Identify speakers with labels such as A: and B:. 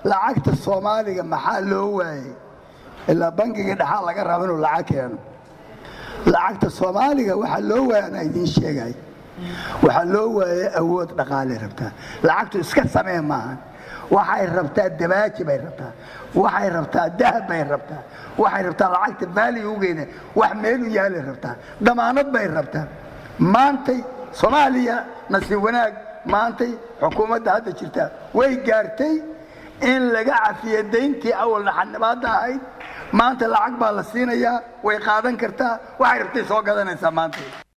A: lacagta Soomaaliga maxaa loo waayay ilaa bangiga dhaxal laga rabo inuu lacag keeno lacagta Soomaaliga waxa loo waayay idin sheegay waxa loo waayay awood dhaqaale rabtaa lacagtu iska samee maahan waxay rabtaa dabaaji bay rabtaa waxay rabtaa dahab bay rabtaa waxay rabtaa lacagta value-geeda wax meel u yaal rabtaa damaanad bay rabtaa maantay Soomaaliya nasiib wanaag maantay xukuumadda hadda jirta way gaartay in laga cafiyo deyntii awal xannabaada ahayd maanta lacag baa la siinayaa way qaadan kartaa waxay rabtay soo gadanaysaa maanta